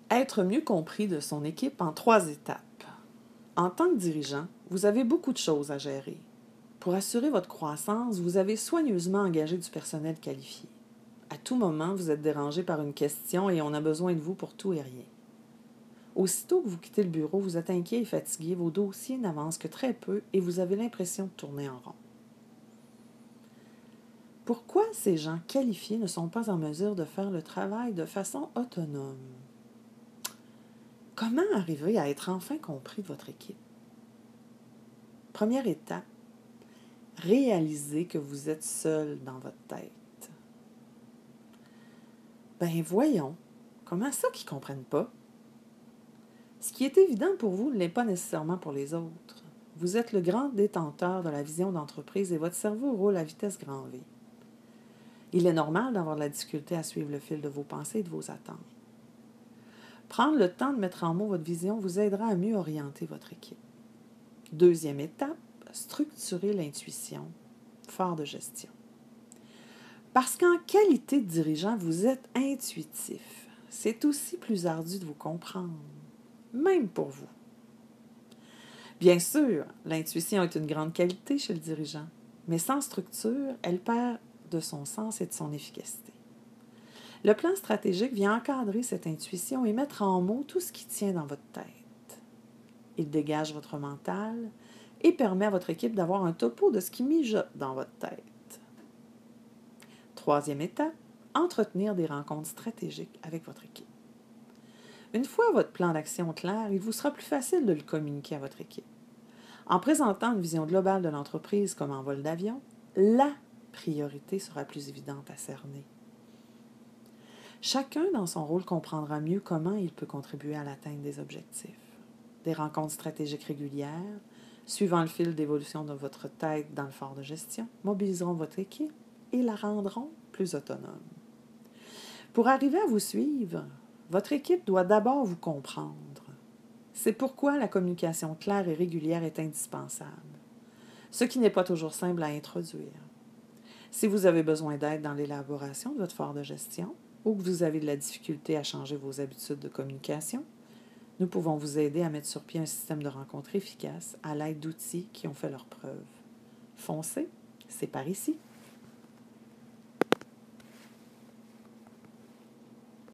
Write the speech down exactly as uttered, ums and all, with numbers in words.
Être mieux compris de son équipe en trois étapes. En tant que dirigeant, vous avez beaucoup de choses à gérer. Pour assurer votre croissance, vous avez soigneusement engagé du personnel qualifié. À tout moment, vous êtes dérangé par une question et on a besoin de vous pour tout et rien. Aussitôt que vous quittez le bureau, vous êtes inquiet et fatigué, vos dossiers n'avancent que très peu et vous avez l'impression de tourner en rond. Pourquoi ces gens qualifiés ne sont pas en mesure de faire le travail de façon autonome? Comment arriver à être enfin compris de votre équipe? Première étape, réalisez que vous êtes seul dans votre tête. Ben voyons, comment ça qu'ils ne comprennent pas? Ce qui est évident pour vous ne l'est pas nécessairement pour les autres. Vous êtes le grand détenteur de la vision d'entreprise et votre cerveau roule à vitesse grand V. Il est normal d'avoir de la difficulté à suivre le fil de vos pensées et de vos attentes. Prendre le temps de mettre en mots votre vision vous aidera à mieux orienter votre équipe. Deuxième étape, structurer l'intuition, phare de gestion. Parce qu'en qualité de dirigeant, vous êtes intuitif. C'est aussi plus ardu de vous comprendre, même pour vous. Bien sûr, l'intuition est une grande qualité chez le dirigeant, mais sans structure, elle perd de son sens et de son efficacité. Le plan stratégique vient encadrer cette intuition et mettre en mots tout ce qui tient dans votre tête. Il dégage votre mental et permet à votre équipe d'avoir un topo de ce qui mijote dans votre tête. Troisième étape, entretenir des rencontres stratégiques avec votre équipe. Une fois votre plan d'action clair, il vous sera plus facile de le communiquer à votre équipe. En présentant une vision globale de l'entreprise comme en vol d'avion, la priorité sera plus évidente à cerner. Chacun dans son rôle comprendra mieux comment il peut contribuer à l'atteinte des objectifs. Des rencontres stratégiques régulières, suivant le fil d'évolution de votre tête dans le phare de gestion, mobiliseront votre équipe et la rendront plus autonome. Pour arriver à vous suivre, votre équipe doit d'abord vous comprendre. C'est pourquoi la communication claire et régulière est indispensable, ce qui n'est pas toujours simple à introduire. Si vous avez besoin d'aide dans l'élaboration de votre phare de gestion ou que vous avez de la difficulté à changer vos habitudes de communication, nous pouvons vous aider à mettre sur pied un système de rencontres efficace à l'aide d'outils qui ont fait leurs preuves. Foncez, c'est par ici.